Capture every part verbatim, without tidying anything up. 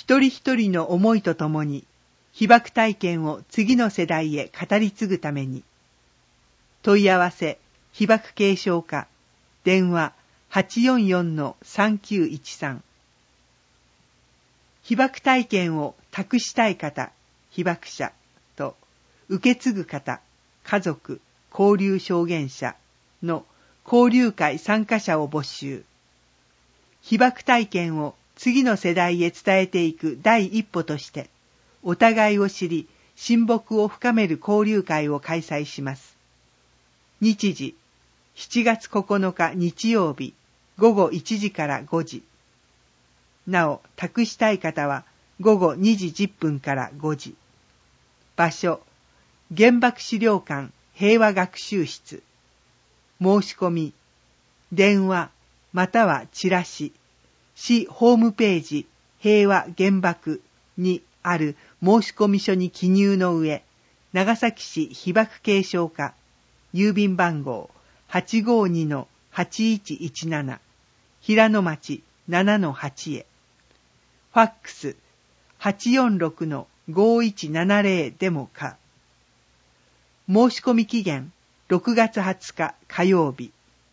一人一人の思いとともに被爆体験を次の世代へ語り継ぐために、問い合わせ被爆継承課、電話 はちよんよんのさんきゅういちさん。被爆体験を託したい方、被爆者と受け継ぐ方、家族、交流証言者の交流会参加者を募集。被爆体験を次の世代へ伝えていく第一歩として、お互いを知り、親睦を深める交流会を開催します。日時、しちがつここのか日曜日、ごごいちじからごじ。なお、託したい方はごごにじじゅっぷんからごじ。場所、原爆資料館平和学習室。申し込み、電話またはチラシ、市ホームページ平和原爆にある申込書に記入の上、長崎市被爆継承課、郵便番号 はちごにのはちいちいちなな、平野町 ななのはち へ。ファックス はちよんろくのごいちななぜろ でもか。申し込み期限ろくがつはつか火曜日。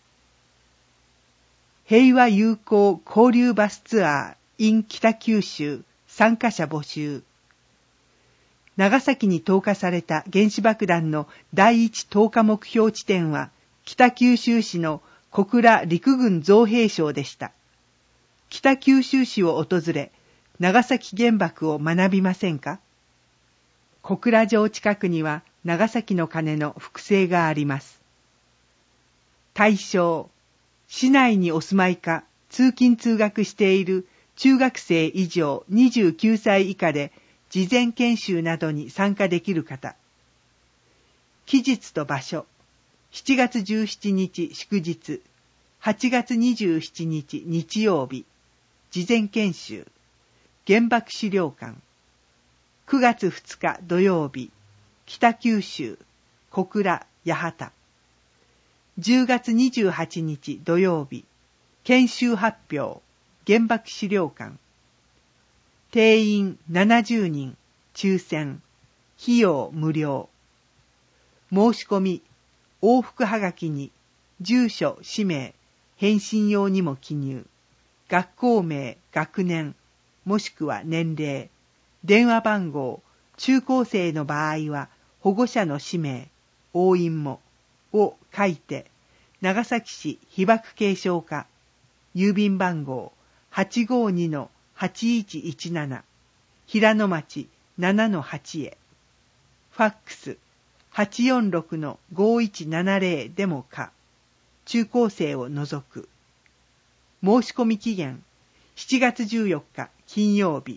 平和友好交流バスツアー in 北九州参加者募集。長崎に投下された原子爆弾の第一投下目標地点は北九州市の小倉陸軍造兵廠でした。北九州市を訪れ、長崎原爆を学びませんか？小倉城近くには長崎の鐘の複製があります。対象、市内にお住まいか通勤通学している中学生以上にじゅうきゅうさい以下で事前研修などに参加できる方。期日と場所、しちがつじゅうしちにち祝日、はちがつにじゅうしちにち日曜日、事前研修、原爆資料館。くがつふつか土曜日、北九州、小倉、八幡。じゅうがつにじゅうはちにち土曜日、研修発表、原爆資料館。定員ななじゅうにん、抽選、費用無料。申し込み、往復はがきに、住所、氏名、返信用にも記入。学校名、学年、もしくは年齢、電話番号、中高生の場合は保護者の氏名、押印も、を書いて、長崎市被爆継承課、郵便番号 はちごにのはちいちいちなな、平野町 ななのはち へ。ファックス はちよんろくのごいちななぜろ でもか。中高生を除く。申し込み期限しちがつじゅうよっか金曜日。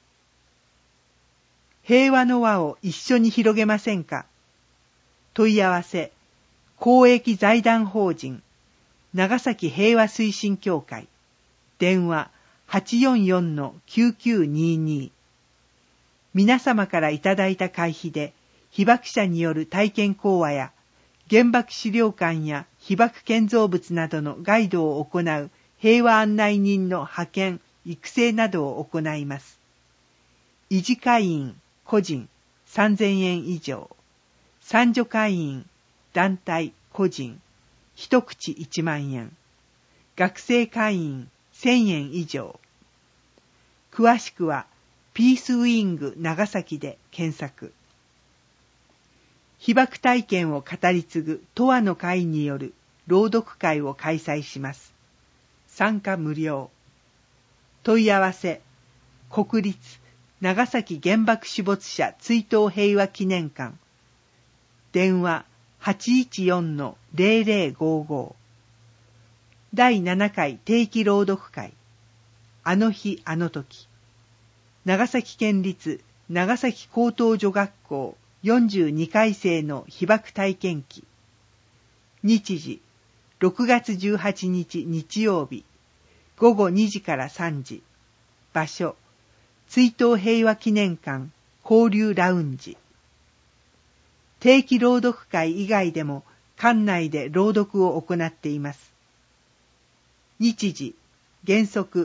平和の輪を一緒に広げませんか？問い合わせ、公益財団法人、長崎平和推進協会、電話 はちよんよんのきゅうきゅうにに。皆様からいただいた会費で、被爆者による体験講話や、原爆資料館や被爆建造物などのガイドを行う平和案内人の派遣、育成などを行います。維持会員、個人さんぜんえん以上、参助会員、団体、個人、一口いちまんえん、学生会員せんえん以上。詳しくは、ピースウィング長崎で検索。被爆体験を語り継ぐとわの会による朗読会を開催します。参加無料。問い合わせ、国立長崎原爆死没者追悼平和記念館。電話 はちいちよんのぜろぜろごご。だいななかい定期朗読会。あの日あの時。長崎県立長崎高等女学校よんじゅうにかいせいの被爆体験記。日時、ろくがつじゅうはちにち日曜日、ごごにじからさんじ。場所、追悼平和記念館交流ラウンジ。定期朗読会以外でも館内で朗読を行っています。日時、原則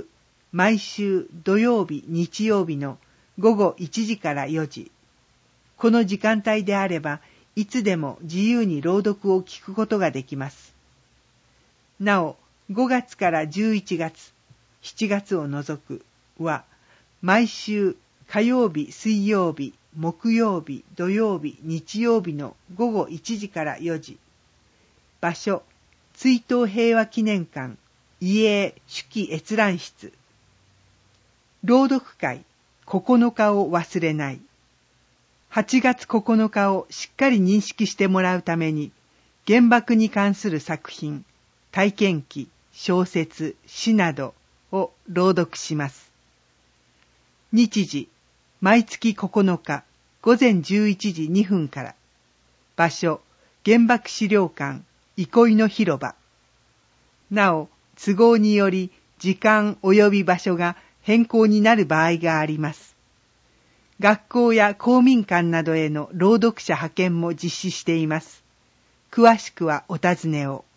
毎週土曜日、日曜日のごごいちじからよじ。この時間帯であれば、いつでも自由に朗読を聞くことができます。なお、ごがつからじゅういちがつ、しちがつを除くは、毎週火曜日、水曜日、木曜日、土曜日、日曜日のごごいちじからよじ。場所、追悼平和記念館、遺影手記閲覧室。朗読会、ここのかを忘れない。はちがつここのかをしっかり認識してもらうために、原爆に関する作品、体験記、小説、詩などを朗読します。日時、毎月ここのか、ごぜんじゅういちじにふんから。場所、原爆資料館、憩いの広場。なお、都合により時間及び場所が変更になる場合があります。学校や公民館などへの朗読者派遣も実施しています。詳しくはお尋ねを。